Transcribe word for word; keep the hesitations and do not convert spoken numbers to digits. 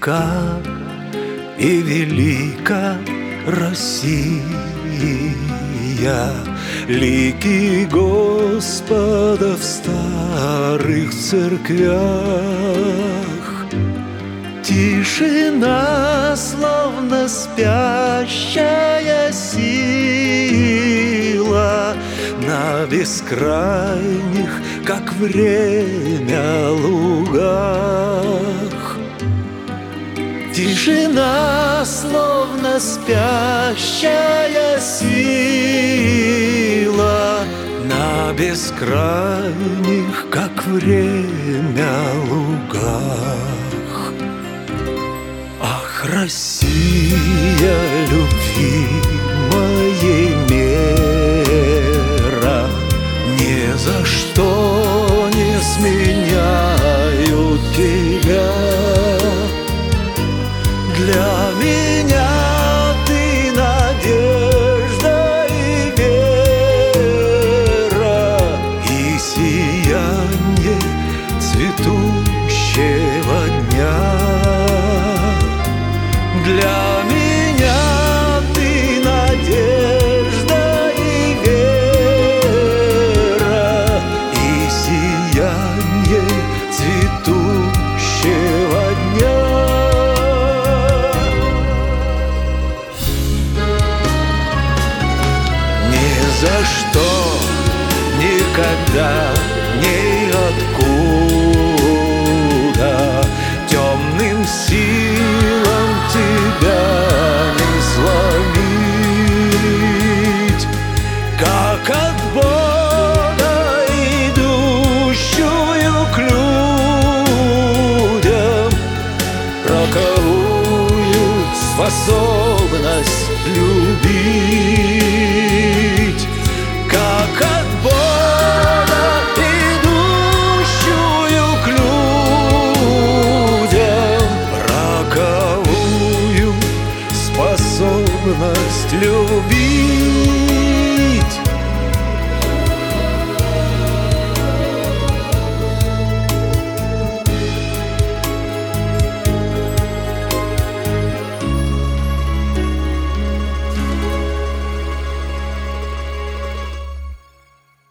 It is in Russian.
велика и велика Россия, лики Господа в старых церквях. Тишина, словно спящая сила, на бескрайних, как время, лугах. Тишина, словно спящая сила, на бескрайних, как время, лугах. Ах, Россия, любви моей мера, ни за что не сменяю тебя. Для меня ты надежда и вера, и сияние цветущего дня. Для меня ты надежда и вера, и сияние цветущего дня. Ни за что, никогда, ниоткуда